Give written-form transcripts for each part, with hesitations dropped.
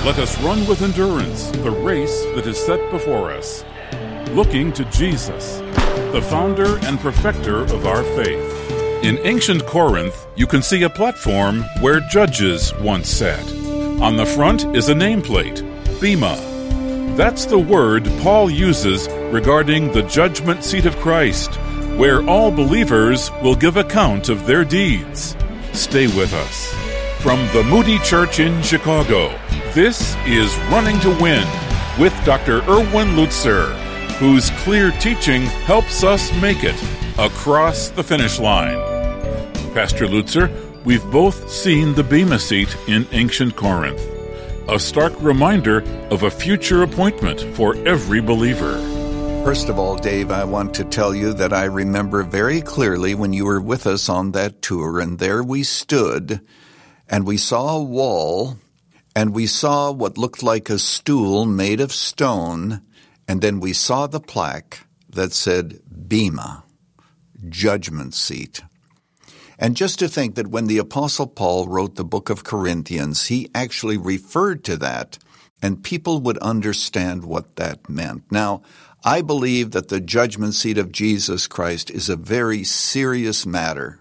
Let us run with endurance the race that is set before us, looking to Jesus, the founder and perfecter of our faith. In ancient Corinth, you can see a platform where judges once sat. On the front is a nameplate, Bema. That's the word Paul uses regarding the judgment seat of Christ, where all believers will give account of their deeds. Stay with us. From the Moody Church in Chicago, this is Running to Win with Dr. Erwin Lutzer, whose clear teaching helps us make it across the finish line. Pastor Lutzer, we've both seen the Bema seat in ancient Corinth, a stark reminder of a future appointment for every believer. First of all, Dave, I want to tell you that I remember very clearly when you were with us on that tour, and there we stood, and we saw a wall, and we saw what looked like a stool made of stone, and then we saw the plaque that said Bema, judgment seat. And just to think that when the Apostle Paul wrote the book of Corinthians, he actually referred to that, and people would understand what that meant. Now, I believe that the judgment seat of Jesus Christ is a very serious matter.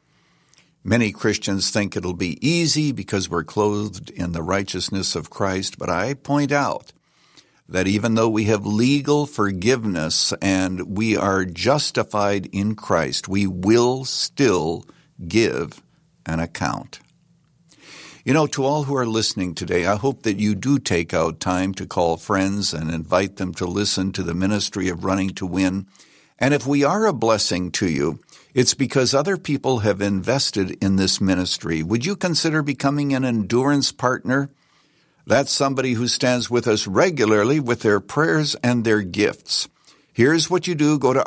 Many Christians think it'll be easy because we're clothed in the righteousness of Christ, but I point out that even though we have legal forgiveness and we are justified in Christ, we will still give an account. You know, to all who are listening today, I hope that you do take out time to call friends and invite them to listen to the ministry of Running to Win. And if we are a blessing to you, it's because other people have invested in this ministry. Would you consider becoming an endurance partner? That's somebody who stands with us regularly with their prayers and their gifts. Here's what you do. Go to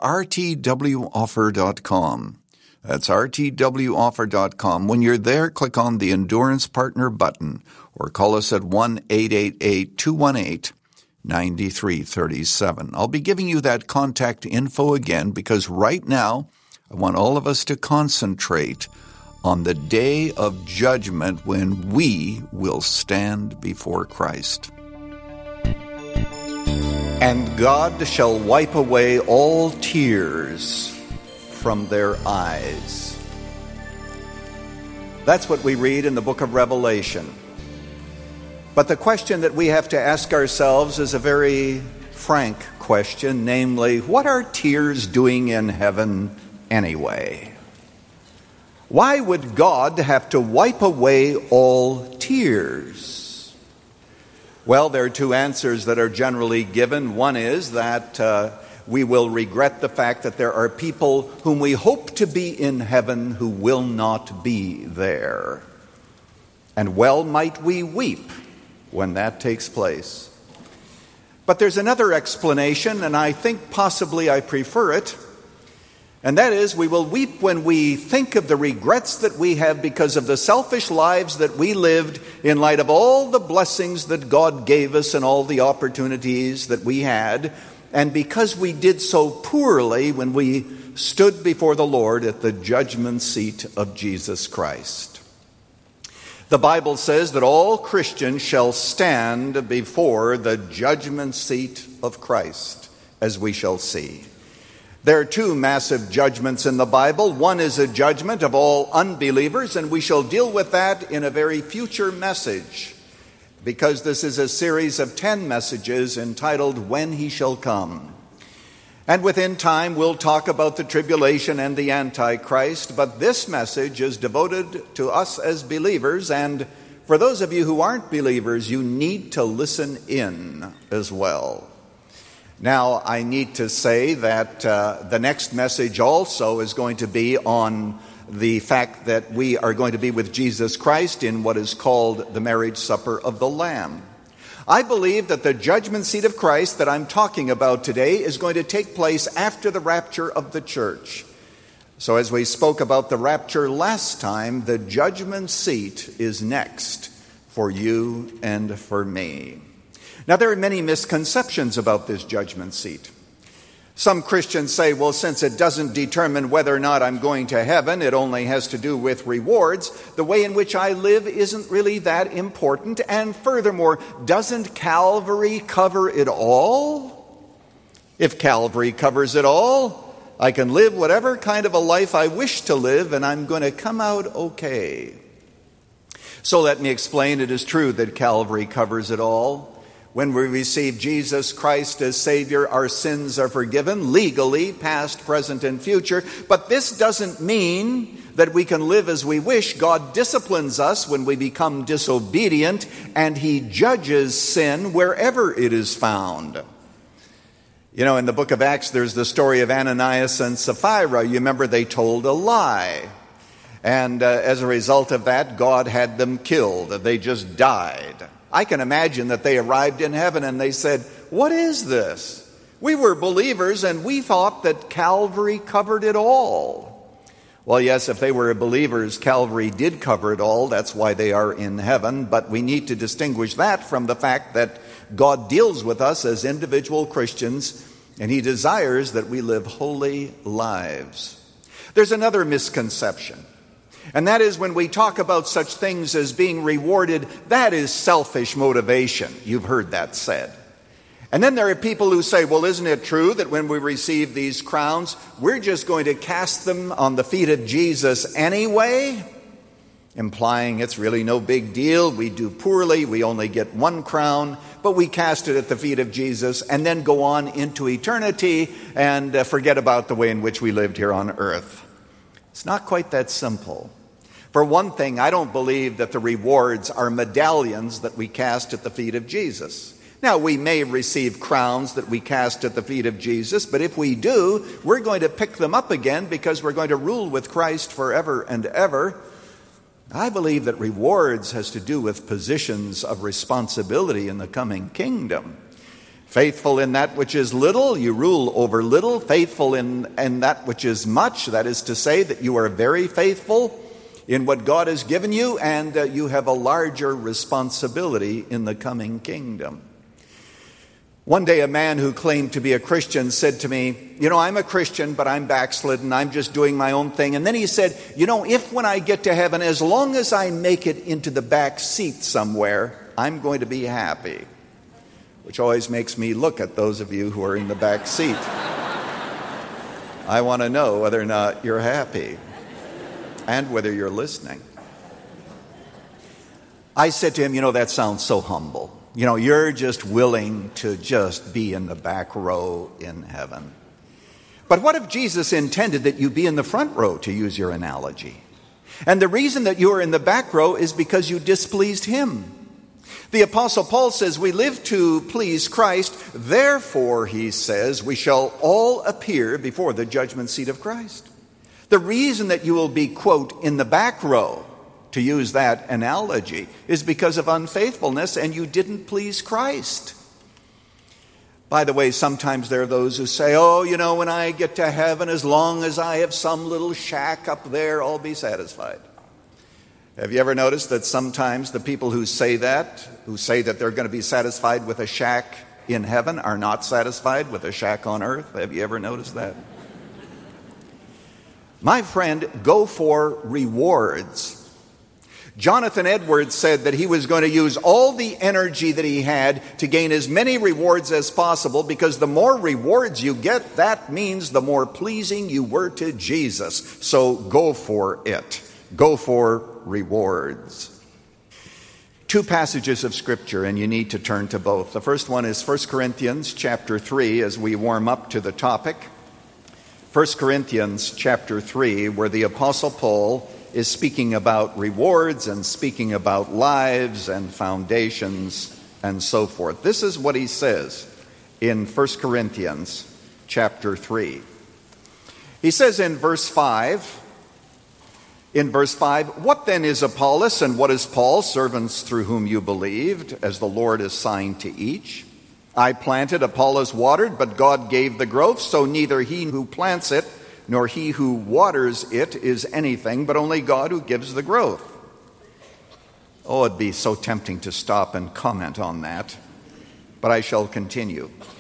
rtwoffer.com. That's rtwoffer.com. When you're there, click on the Endurance Partner button or call us at 1-888-218-9337. I'll be giving you that contact info again because right now I want all of us to concentrate on the day of judgment when we will stand before Christ. And God shall wipe away all tears from their eyes. That's what we read in the book of Revelation. But the question that we have to ask ourselves is a very frank question, namely, what are tears doing in heaven anyway? Why would God have to wipe away all tears? Well, there are two answers that are generally given. One is that we will regret the fact that there are people whom we hope to be in heaven who will not be there. And well might we weep when that takes place. But there's another explanation, and I think possibly I prefer it, and that is we will weep when we think of the regrets that we have because of the selfish lives that we lived in light of all the blessings that God gave us and all the opportunities that we had, and because we did so poorly when we stood before the Lord at the judgment seat of Jesus Christ. The Bible says that all Christians shall stand before the judgment seat of Christ, as we shall see. There are two massive judgments in the Bible. One is a judgment of all unbelievers, and we shall deal with that in a very future message, because this is a series of 10 messages entitled, When He Shall Come. And within time, we'll talk about the tribulation and the Antichrist, but this message is devoted to us as believers, and for those of you who aren't believers, you need to listen in as well. Now, I need to say that the next message also is going to be on the fact that we are going to be with Jesus Christ in what is called the marriage supper of the Lamb. I believe that the judgment seat of Christ that I'm talking about today is going to take place after the rapture of the church. So as we spoke about the rapture last time, the judgment seat is next for you and for me. Now, there are many misconceptions about this judgment seat. Some Christians say, well, since it doesn't determine whether or not I'm going to heaven, it only has to do with rewards, the way in which I live isn't really that important. And furthermore, doesn't Calvary cover it all? If Calvary covers it all, I can live whatever kind of a life I wish to live, and I'm going to come out okay. So let me explain, it is true that Calvary covers it all. When we receive Jesus Christ as Savior, our sins are forgiven legally, past, present, and future. But this doesn't mean that we can live as we wish. God disciplines us when we become disobedient, and He judges sin wherever it is found. You know, in the book of Acts, there's the story of Ananias and Sapphira. You remember they told a lie. And as a result of that, God had them killed. They just died. I can imagine that they arrived in heaven and they said, what is this? We were believers and we thought that Calvary covered it all. Well, yes, if they were believers, Calvary did cover it all. That's why they are in heaven. But we need to distinguish that from the fact that God deals with us as individual Christians, and He desires that we live holy lives. There's another misconception. And that is when we talk about such things as being rewarded, that is selfish motivation. You've heard that said. And then there are people who say, well, isn't it true that when we receive these crowns, we're just going to cast them on the feet of Jesus anyway? Implying it's really no big deal. We do poorly. We only get one crown, but we cast it at the feet of Jesus and then go on into eternity and forget about the way in which we lived here on earth. It's not quite that simple. For one thing, I don't believe that the rewards are medallions that we cast at the feet of Jesus. Now, we may receive crowns that we cast at the feet of Jesus, but if we do, we're going to pick them up again because we're going to rule with Christ forever and ever. I believe that rewards has to do with positions of responsibility in the coming kingdom. Faithful in that which is little, you rule over little. Faithful in that which is much, that is to say that you are very faithful in what God has given you, and you have a larger responsibility in the coming kingdom. One day a man who claimed to be a Christian said to me, you know, I'm a Christian, but I'm backslidden. I'm just doing my own thing. And then he said, you know, if when I get to heaven, as long as I make it into the back seat somewhere, I'm going to be happy. Which always makes me look at those of you who are in the back seat. I want to know whether or not you're happy and whether you're listening. I said to him, you know, that sounds so humble. You know, you're just willing to just be in the back row in heaven. But what if Jesus intended that you be in the front row, to use your analogy? And the reason that you are in the back row is because you displeased Him. The Apostle Paul says we live to please Christ. Therefore, he says, we shall all appear before the judgment seat of Christ. The reason that you will be, quote, in the back row, to use that analogy, is because of unfaithfulness and you didn't please Christ. By the way, sometimes there are those who say, oh, you know, when I get to heaven, as long as I have some little shack up there, I'll be satisfied. Have you ever noticed that sometimes the people who say that they're going to be satisfied with a shack in heaven, are not satisfied with a shack on earth? Have you ever noticed that? My friend, go for rewards. Jonathan Edwards said that he was going to use all the energy that he had to gain as many rewards as possible, because the more rewards you get, that means the more pleasing you were to Jesus. So go for it. Go for rewards. Two passages of Scripture, and you need to turn to both. The first one is 1 Corinthians chapter 3, as we warm up to the topic. 1 Corinthians chapter 3, where the Apostle Paul is speaking about rewards and speaking about lives and foundations and so forth. This is what he says in 1 Corinthians chapter 3. He says in verse 5, what then is Apollos and what is Paul, servants through whom you believed, as the Lord assigned to each? I planted, Apollos watered, but God gave the growth, so neither he who plants it nor he who waters it is anything, but only God who gives the growth. Oh, it'd be so tempting to stop and comment on that, but I shall continue.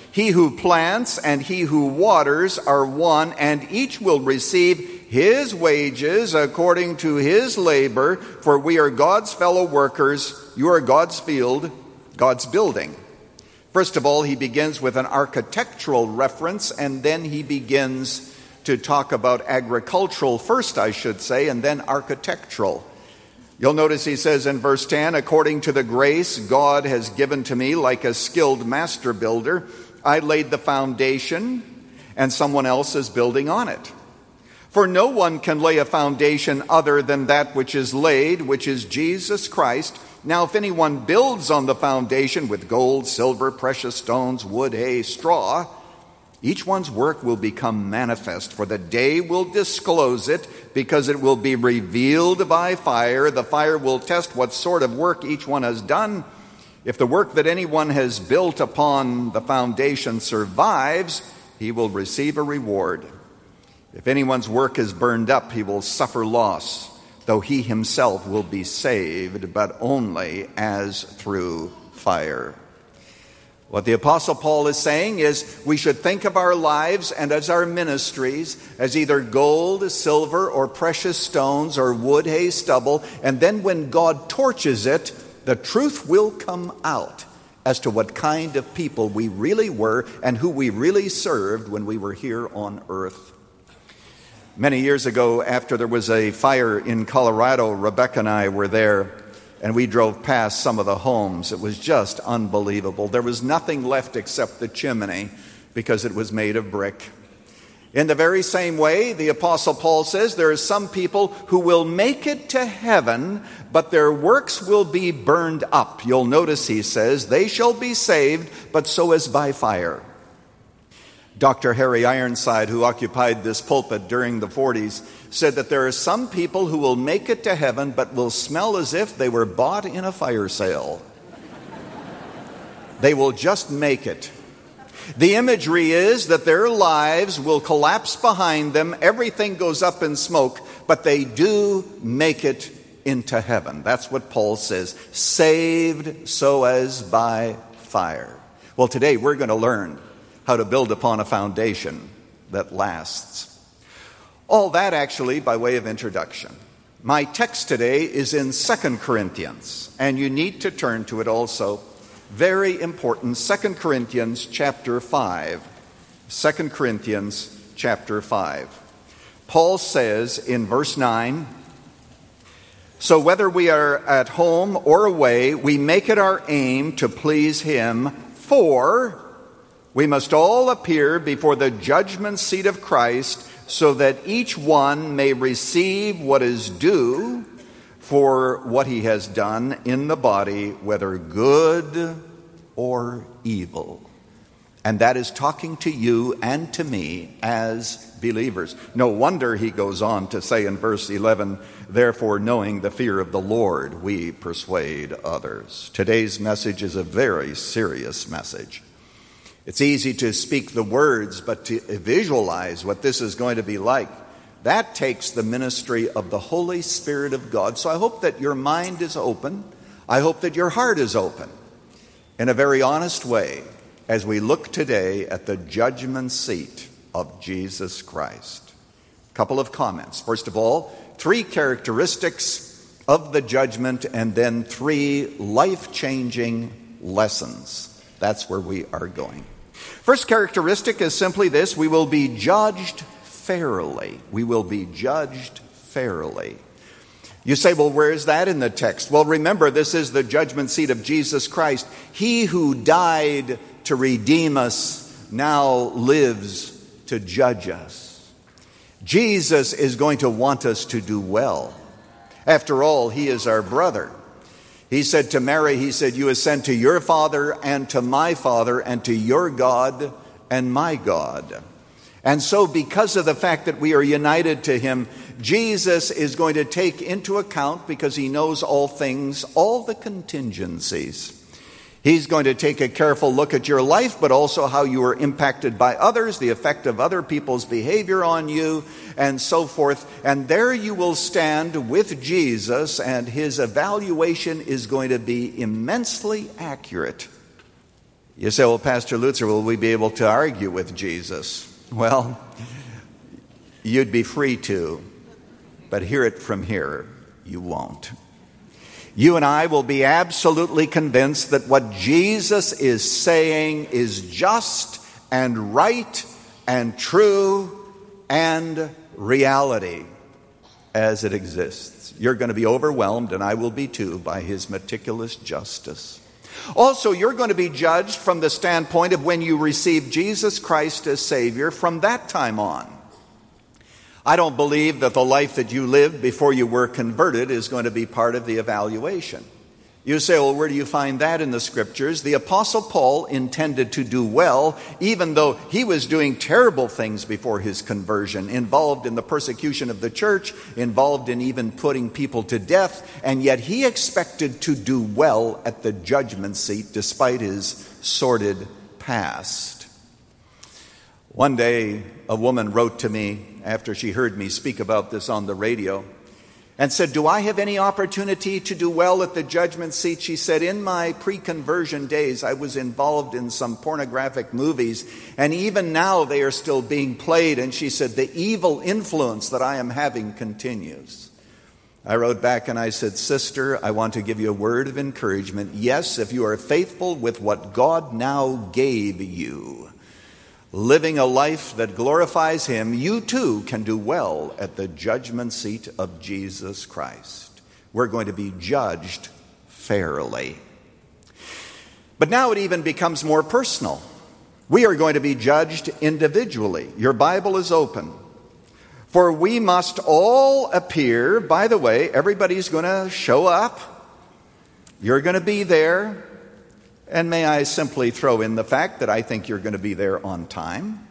He who plants and he who waters are one, and each will receive his wages according to his labor, for we are God's fellow workers. You are God's field, God's building. First of all, he begins with an architectural reference, and then he begins to talk about agricultural first, I should say, and then architectural. You'll notice he says in verse 10, according to the grace God has given to me like a skilled master builder, I laid the foundation, and someone else is building on it. For no one can lay a foundation other than that which is laid, which is Jesus Christ. Now if anyone builds on the foundation with gold, silver, precious stones, wood, hay, straw, each one's work will become manifest, for the day will disclose it, because it will be revealed by fire. The fire will test what sort of work each one has done. If the work that anyone has built upon the foundation survives, he will receive a reward. If anyone's work is burned up, he will suffer loss, though he himself will be saved, but only as through fire. What the Apostle Paul is saying is we should think of our lives and as our ministries as either gold, silver, or precious stones, or wood, hay, stubble, and then when God torches it, the truth will come out as to what kind of people we really were and who we really served when we were here on earth. Many years ago, after there was a fire in Colorado, Rebecca and I were there, and we drove past some of the homes. It was just unbelievable. There was nothing left except the chimney because it was made of brick. In the very same way, the Apostle Paul says there are some people who will make it to heaven, but their works will be burned up. You'll notice he says, they shall be saved, but so as by fire. Dr. Harry Ironside, who occupied this pulpit during the 40s, said that there are some people who will make it to heaven, but will smell as if they were bought in a fire sale. They will just make it. The imagery is that their lives will collapse behind them, everything goes up in smoke, but they do make it into heaven. That's what Paul says, saved so as by fire. Well, today we're going to learn how to build upon a foundation that lasts. All that actually by way of introduction. My text today is in 2 Corinthians, and you need to turn to it also. Very important, 2 Corinthians chapter 5. 2 Corinthians chapter 5. Paul says in verse 9, so whether we are at home or away, we make it our aim to please him, for we must all appear before the judgment seat of Christ, so that each one may receive what is due for what he has done in the body, whether good or evil. And that is talking to you and to me as believers. No wonder he goes on to say in verse 11, therefore, knowing the fear of the Lord, we persuade others. Today's message is a very serious message. It's easy to speak the words, but to visualize what this is going to be like, that takes the ministry of the Holy Spirit of God. So I hope that your mind is open. I hope that your heart is open in a very honest way as we look today at the judgment seat of Jesus Christ. A couple of comments. First of all, 3 characteristics of the judgment, and then 3 life-changing lessons. That's where we are going. First characteristic is simply this: we will be judged fairly. We will be judged fairly. You say, well, where is that in the text? Well, remember, this is the judgment seat of Jesus Christ. He who died to redeem us now lives to judge us. Jesus is going to want us to do well. After all, he is our brother. He said to Mary, he said, you ascend to your Father and to my Father and to your God and my God. And so because of the fact that we are united to him, Jesus is going to take into account, because he knows all things, all the contingencies. He's going to take a careful look at your life, but also how you are impacted by others, the effect of other people's behavior on you, and so forth. And there you will stand with Jesus, and his evaluation is going to be immensely accurate. You say, well, Pastor Lutzer, will we be able to argue with Jesus? Well, you'd be free to, but hear it from here, you won't. You and I will be absolutely convinced that what Jesus is saying is just and right and true and reality as it exists. You're going to be overwhelmed, and I will be too, by his meticulous justice. Also, you're going to be judged from the standpoint of when you receive Jesus Christ as Savior from that time on. I don't believe that the life that you lived before you were converted is going to be part of the evaluation. You say, well, where do you find that in the Scriptures? The Apostle Paul intended to do well, even though he was doing terrible things before his conversion, involved in the persecution of the church, involved in even putting people to death, and yet he expected to do well at the judgment seat despite his sordid past. One day, a woman wrote to me after she heard me speak about this on the radio and said, do I have any opportunity to do well at the judgment seat? She said, in my pre-conversion days, I was involved in some pornographic movies, and even now they are still being played. And she said, the evil influence that I am having continues. I wrote back and I said, sister, I want to give you a word of encouragement. Yes, if you are faithful with what God now gave you, living a life that glorifies him, you too can do well at the judgment seat of Jesus Christ. We're going to be judged fairly. But now it even becomes more personal. We are going to be judged individually. Your Bible is open. For we must all appear. By the way, everybody's going to show up. You're going to be there. And may I simply throw in the fact that I think you're going to be there on time.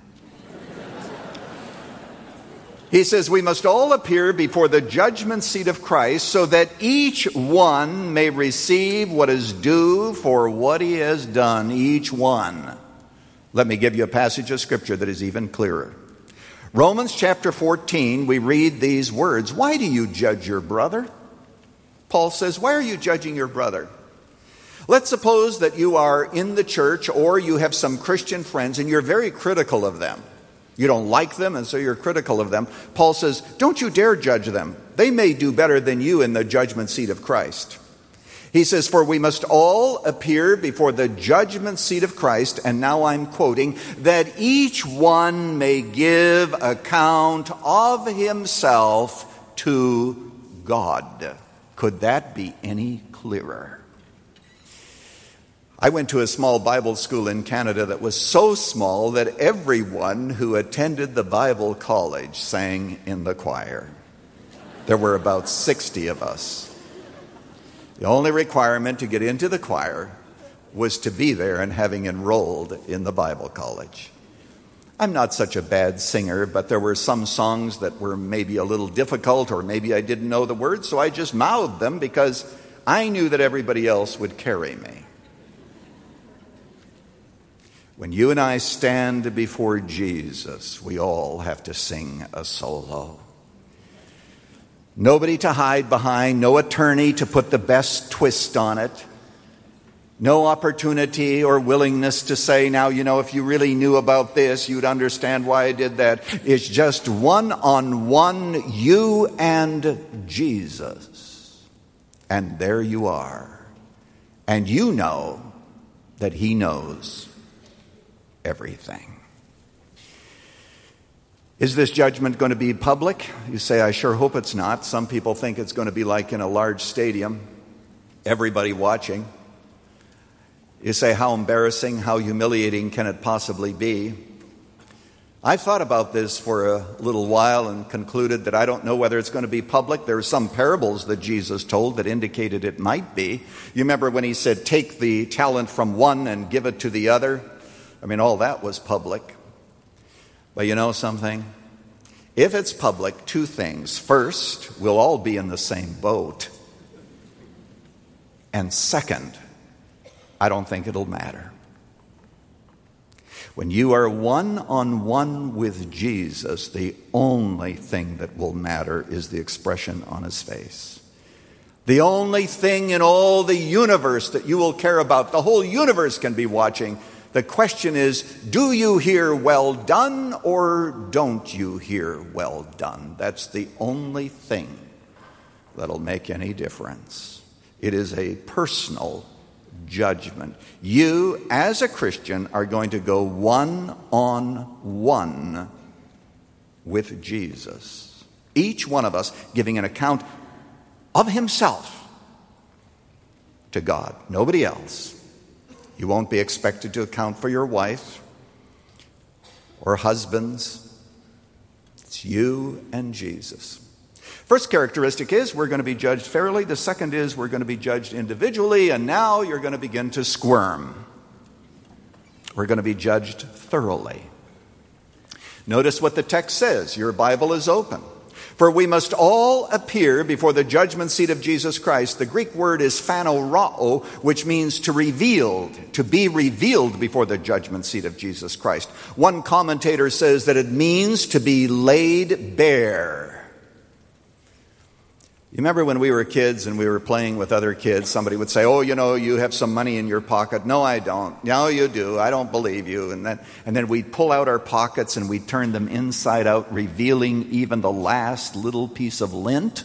He says, we must all appear before the judgment seat of Christ so that each one may receive what is due for what he has done, each one. Let me give you a passage of Scripture that is even clearer. Romans chapter 14, we read these words. Why do you judge your brother? Paul says, why are you judging your brother? Let's suppose that you are in the church or you have some Christian friends and you're very critical of them. You don't like them, and so you're critical of them. Paul says, don't you dare judge them. They may do better than you in the judgment seat of Christ. He says, for we must all appear before the judgment seat of Christ, and now I'm quoting, that each one may give account of himself to God. Could that be any clearer? I went to a small Bible school in Canada that was so small that everyone who attended the Bible college sang in the choir. There were about 60 of us. The only requirement to get into the choir was to be there and having enrolled in the Bible college. I'm not such a bad singer, but there were some songs that were maybe a little difficult, or maybe I didn't know the words, so I just mouthed them because I knew that everybody else would carry me. When you and I stand before Jesus, we all have to sing a solo. Nobody to hide behind, no attorney to put the best twist on it. No opportunity or willingness to say, now, if you really knew about this, you'd understand why I did that. It's just one-on-one, you and Jesus. And there you are. And you know that he knows everything. Is this judgment going to be public? You say, I sure hope it's not. Some people think it's going to be like in a large stadium, everybody watching. You say, how embarrassing, how humiliating can it possibly be? I've thought about this for a little while and concluded that I don't know whether it's going to be public. There are some parables that Jesus told that indicated it might be. You remember when he said, take the talent from one and give it to the other? All that was public. But you know something? If it's public, two things. First, we'll all be in the same boat. And second, I don't think it'll matter. When you are one-on-one with Jesus, the only thing that will matter is the expression on his face. The only thing in all the universe that you will care about, the whole universe can be watching, The question is, do you hear well done or don't you hear well done? That's the only thing that'll make any difference. It is a personal judgment. You, as a Christian, are going to go one-on-one with Jesus. Each one of us giving an account of himself to God, nobody else. You won't be expected to account for your wife or husbands. It's you and Jesus. First characteristic is we're going to be judged fairly. The second is we're going to be judged individually. And now you're going to begin to squirm. We're going to be judged thoroughly. Notice what the text says. Your Bible is open. For we must all appear before the judgment seat of Jesus Christ. The Greek word is phanorao, which means to be revealed before the judgment seat of Jesus Christ. One commentator says that it means to be laid bare. You remember when we were kids and we were playing with other kids, somebody would say, oh, you have some money in your pocket. No, I don't. No, you do. I don't believe you. And then we'd pull out our pockets and we'd turn them inside out, revealing even the last little piece of lint.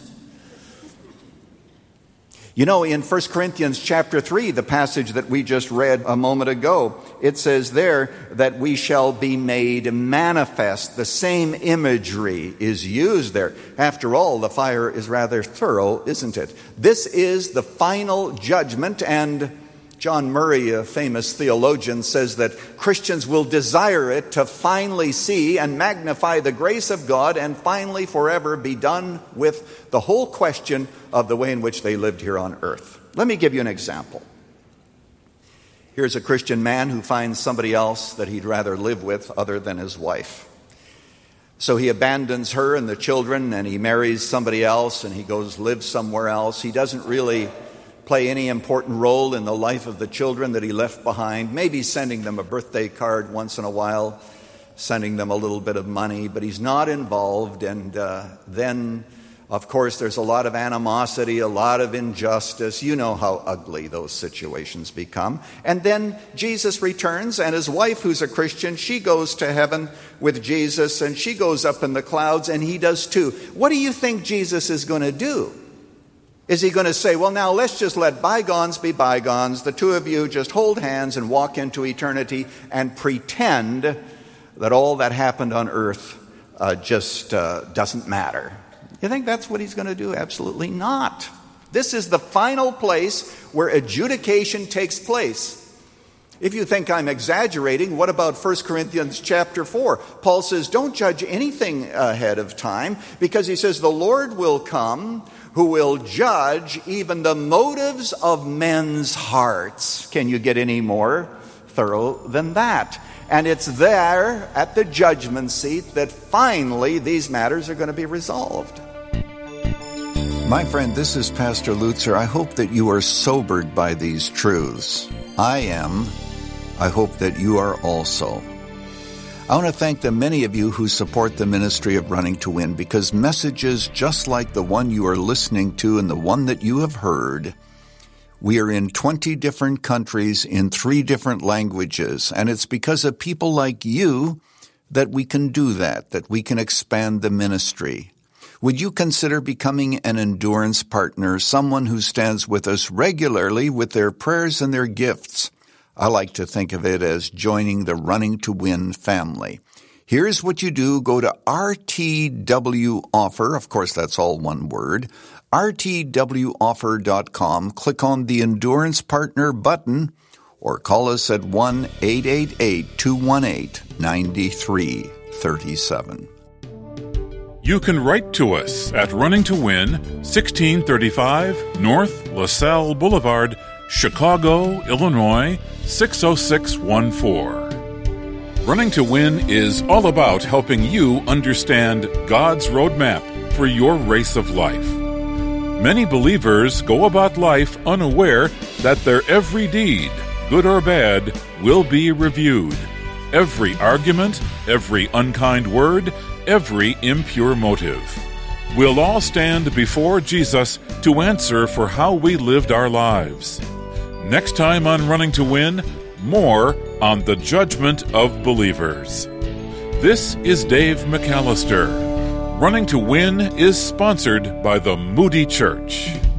In 1 Corinthians chapter 3, the passage that we just read a moment ago, it says there that we shall be made manifest. The same imagery is used there. After all, the fire is rather thorough, isn't it? This is the final judgment, and John Murray, a famous theologian, says that Christians will desire it to finally see and magnify the grace of God and finally forever be done with the whole question of the way in which they lived here on earth. Let me give you an example. Here's a Christian man who finds somebody else that he'd rather live with other than his wife. So he abandons her and the children and he marries somebody else and he goes live somewhere else. He doesn't really play any important role in the life of the children that he left behind, maybe sending them a birthday card once in a while, sending them a little bit of money, but he's not involved. And then, of course, there's a lot of animosity, a lot of injustice. You know how ugly those situations become. And then Jesus returns, and his wife, who's a Christian, she goes to heaven with Jesus, and she goes up in the clouds, and he does too. What do you think Jesus is going to do? Is he going to say, well, now let's just let bygones be bygones. The two of you just hold hands and walk into eternity and pretend that all that happened on earth just doesn't matter. You think that's what he's going to do? Absolutely not. This is the final place where adjudication takes place. If you think I'm exaggerating, what about 1 Corinthians chapter 4? Paul says, don't judge anything ahead of time, because he says the Lord will come who will judge even the motives of men's hearts. Can you get any more thorough than that? And it's there at the judgment seat that finally these matters are going to be resolved. My friend, this is Pastor Lutzer. I hope that you are sobered by these truths. I am. I hope that you are also. I want to thank the many of you who support the ministry of Running to Win, because messages just like the one you are listening to and the one that you have heard, we are in 20 different countries in 3 different languages, and it's because of people like you that we can do that we can expand the ministry. Would you consider becoming an endurance partner, someone who stands with us regularly with their prayers and their gifts? I like to think of it as joining the Running to Win family. Here's what you do. Go to RTW Offer. Of course, that's all one word. RTWoffer.com. Click on the Endurance Partner button or call us at 1-888-218-9337. You can write to us at Running to Win, 1635 North LaSalle Boulevard, Chicago, Illinois, 60614. Running to Win is all about helping you understand God's roadmap for your race of life. Many believers go about life unaware that their every deed, good or bad, will be reviewed. Every argument, every unkind word, every impure motive. We'll all stand before Jesus to answer for how we lived our lives. Next time on Running to Win, more on the judgment of believers. This is Dave McAllister. Running to Win is sponsored by the Moody Church.